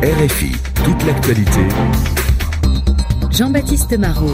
RFI, toute l'actualité. Jean-Baptiste Marot.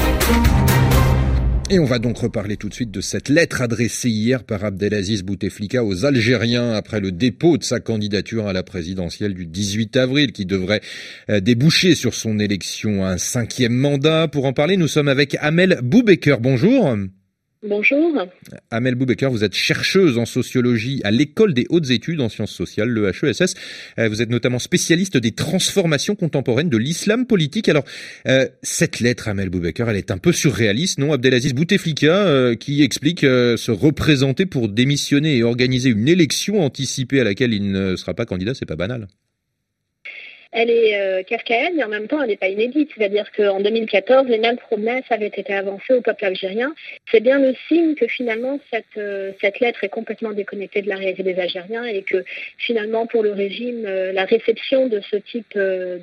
Et on va donc reparler tout de suite de cette lettre adressée hier par Abdelaziz Bouteflika aux Algériens après le dépôt de sa candidature à la présidentielle du 18 avril qui devrait déboucher sur son élection à un 5e mandat. Pour en parler, nous sommes avec Amel Boubaker. Bonjour. Bonjour. Amel Boubaker, vous êtes chercheuse en sociologie à l'École des hautes études en sciences sociales, le HESS. Vous êtes notamment spécialiste des transformations contemporaines de l'islam politique. Alors, cette lettre, Amel Boubaker, elle est un peu surréaliste, non? Abdelaziz Bouteflika, qui explique se représenter pour démissionner et organiser une élection anticipée à laquelle il ne sera pas candidat, c'est pas banal. Elle est kafkaïenne, mais en même temps, elle n'est pas inédite. C'est-à-dire qu'en 2014, les mêmes promesses avaient été avancées au peuple algérien. C'est bien le signe que finalement, cette lettre est complètement déconnectée de la réalité des Algériens et que finalement, pour le régime, la réception de ce type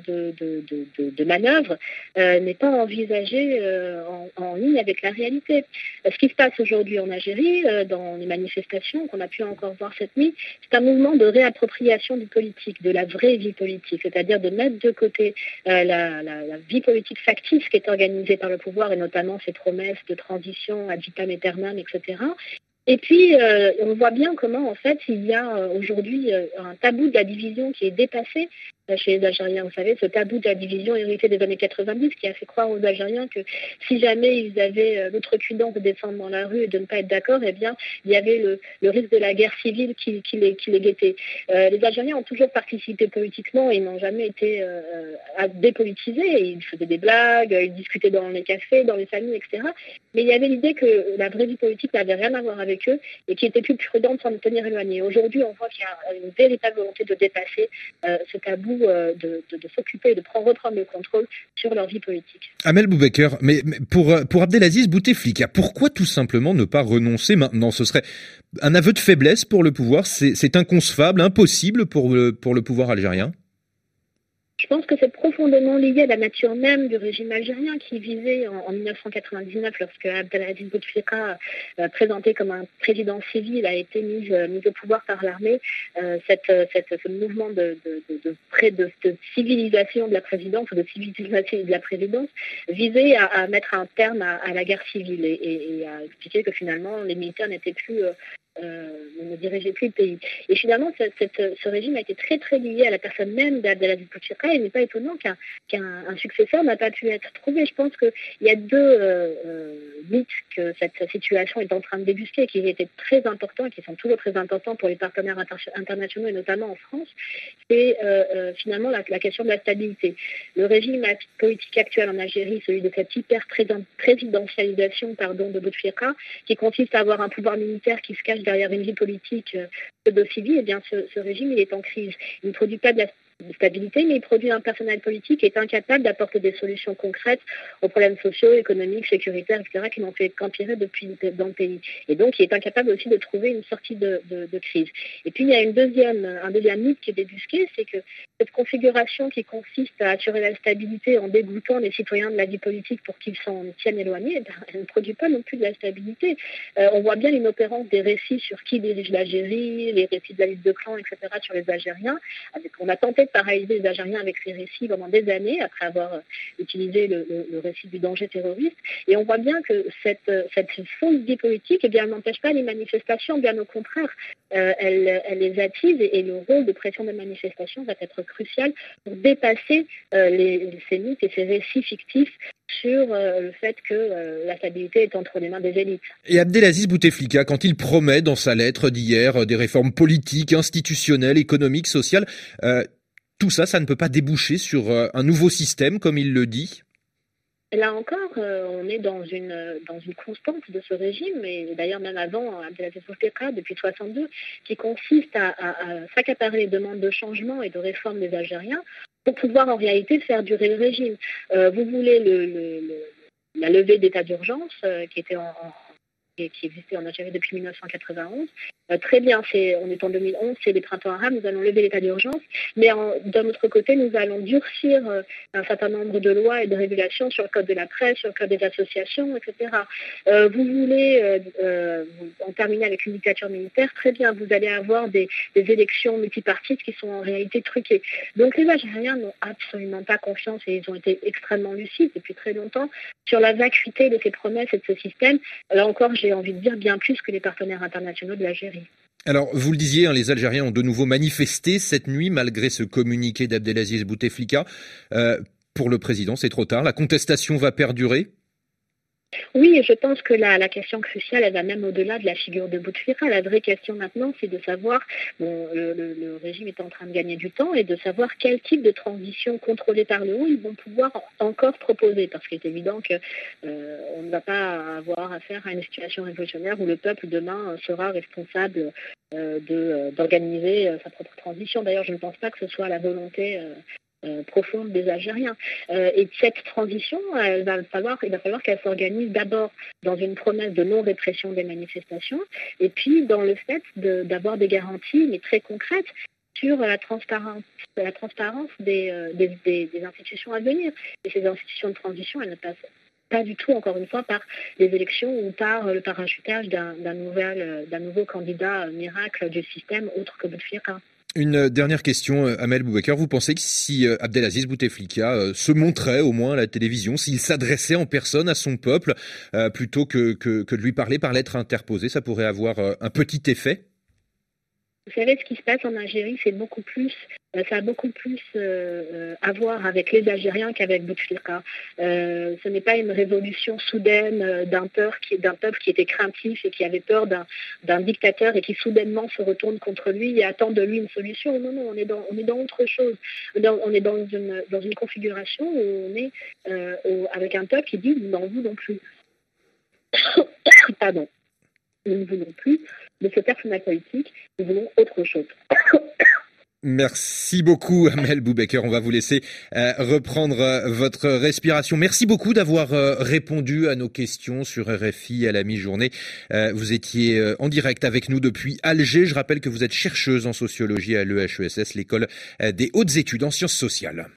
de manœuvre n'est pas envisagée en ligne avec la réalité. Ce qui se passe aujourd'hui en Algérie, dans les manifestations qu'on a pu encore voir cette nuit, c'est un mouvement de réappropriation du politique, de la vraie vie politique, c'est-à-dire de mettre de côté la vie politique factice qui est organisée par le pouvoir et notamment ses promesses de transition ad vitam aeternam, etc. Et puis, on voit bien comment, en fait, il y a aujourd'hui un tabou de la division qui est dépassé chez les Algériens. Vous savez, ce tabou de la division hérité des années 90 qui a fait croire aux Algériens que si jamais ils avaient l'outrecuidance de descendre dans la rue et de ne pas être d'accord, eh bien, il y avait le risque de la guerre civile qui les guettait. Les Algériens ont toujours participé politiquement, ils n'ont jamais été dépolitisés. Ils faisaient des blagues, ils discutaient dans les cafés, dans les familles, etc. Mais il y avait l'idée que la vraie vie politique n'avait rien à voir avec eux et qu'il était plus prudent de s'en tenir éloigné. Aujourd'hui, on voit qu'il y a une véritable volonté de dépasser ce tabou, de s'occuper et de reprendre le contrôle sur leur vie politique. Amel Boubaker, mais pour Abdelaziz Bouteflika, pourquoi tout simplement ne pas renoncer maintenant? Ce serait un aveu de faiblesse pour le pouvoir, c'est inconcevable, impossible pour le pouvoir algérien? Je pense que c'est profondément lié à la nature même du régime algérien qui visait en 1999, lorsque Abdelaziz Bouteflika, présenté comme un président civil, a été mis au pouvoir par l'armée. Ce mouvement de civilisation de la présidence, ou de civilisation de la présidence, visait à mettre un terme à la guerre civile et à expliquer que finalement les militaires n'étaient plus ne dirigeait plus le pays. Et finalement, ce régime a été très très lié à la personne même d'Abdelaziz Bouteflika. Il n'est pas étonnant qu'un successeur n'a pas pu être trouvé. Je pense qu'il y a deux mythes que cette situation est en train de débusquer, qui étaient très importants et qui sont toujours très importants pour les partenaires internationaux et notamment en France. C'est finalement la question de la stabilité. Le régime politique actuel en Algérie, celui de cette hyper-présidentialisation de Bouteflika, qui consiste à avoir un pouvoir militaire qui se cache derrière une vie politique pseudo-civile, eh bien ce régime il est en crise. Il ne produit pas de stabilité, mais il produit un personnel politique qui est incapable d'apporter des solutions concrètes aux problèmes sociaux, économiques, sécuritaires, etc., qui n'ont fait qu'empirer dans le pays. Et donc, il est incapable aussi de trouver une sortie de crise. Et puis, il y a un deuxième mythe qui est débusqué, c'est que cette configuration qui consiste à assurer la stabilité en dégoûtant les citoyens de la vie politique pour qu'ils s'en tiennent éloignés, elle ne produit pas non plus de la stabilité. On voit bien l'inopérance des récits sur qui dirige l'Algérie, les récits de la liste de clans, etc., sur les Algériens. On a tenté de paralyser les Algériens avec ces récits pendant des années, après avoir utilisé le récit du danger terroriste. Et on voit bien que cette fausse vie politique, eh bien, elle n'empêche pas les manifestations, bien au contraire, elle les attise et le rôle de pression des manifestations va être crucial pour dépasser ces mythes et ces récits fictifs sur le fait que la stabilité est entre les mains des élites. Et Abdelaziz Bouteflika, quand il promet dans sa lettre d'hier des réformes politiques, institutionnelles, économiques, sociales, tout ça, ça ne peut pas déboucher sur un nouveau système, comme il le dit? Là encore, on est dans une constante de ce régime, et d'ailleurs même avant Abdelaziz Bouteflika, depuis 1962, qui consiste à s'accaparer les demandes de changement et de réforme des Algériens pour pouvoir en réalité faire durer le régime. Vous voulez la levée d'état d'urgence qui existait en Algérie depuis 1991. Très bien, on est en 2011, c'est les printemps arabes, nous allons lever l'état d'urgence, mais d'un autre côté, nous allons durcir un certain nombre de lois et de régulations sur le code de la presse, sur le code des associations, etc. Vous voulez en terminer avec une dictature militaire, très bien, vous allez avoir des élections multipartistes qui sont en réalité truquées. Donc les Algériens n'ont absolument pas confiance et ils ont été extrêmement lucides depuis très longtemps sur la vacuité de ces promesses et de ce système. Là encore, j'ai envie de dire bien plus que les partenaires internationaux de l'Algérie. Alors, vous le disiez, les Algériens ont de nouveau manifesté cette nuit malgré ce communiqué d'Abdelaziz Bouteflika. Pour le président, c'est trop tard. La contestation va perdurer? Oui, et je pense que la question cruciale, elle va même au-delà de la figure de Bouteflika. La vraie question maintenant, c'est de savoir, le régime est en train de gagner du temps, et de savoir quel type de transition contrôlée par le haut ils vont pouvoir encore proposer. Parce qu'il est évident qu'on ne va pas avoir affaire à une situation révolutionnaire où le peuple demain sera responsable d'organiser sa propre transition. D'ailleurs, je ne pense pas que ce soit la volonté profonde des Algériens. Et cette transition, il va falloir qu'elle s'organise d'abord dans une promesse de non-répression des manifestations, et puis dans le fait d'avoir des garanties, mais très concrètes, sur la transparence des institutions à venir. Et ces institutions de transition, elles ne passent pas du tout, encore une fois, par les élections ou par le parachutage d'un nouveau candidat miracle du système autre que Bouteflika. Une dernière question, Amel Boubacar. Vous pensez que si Abdelaziz Bouteflika se montrait au moins à la télévision, s'il s'adressait en personne à son peuple, plutôt que de lui parler par lettre interposée, ça pourrait avoir un petit effet? Vous savez, ce qui se passe en Algérie, ça a beaucoup plus à voir avec les Algériens qu'avec Bouteflika. Ce n'est pas une révolution soudaine d'un peuple qui était craintif et qui avait peur d'un dictateur et qui soudainement se retourne contre lui et attend de lui une solution. Non, on est dans autre chose. On est dans une configuration où on est avec un peuple qui dit « nous n'en voulons plus ». Pardon. Nous ne voulons plus de ce personnage politique, nous voulons autre chose. Merci beaucoup, Amel Boubacar. On va vous laisser reprendre votre respiration. Merci beaucoup d'avoir répondu à nos questions sur RFI à la mi-journée. Vous étiez en direct avec nous depuis Alger. Je rappelle que vous êtes chercheuse en sociologie à l'EHESS, l'école des hautes études en sciences sociales.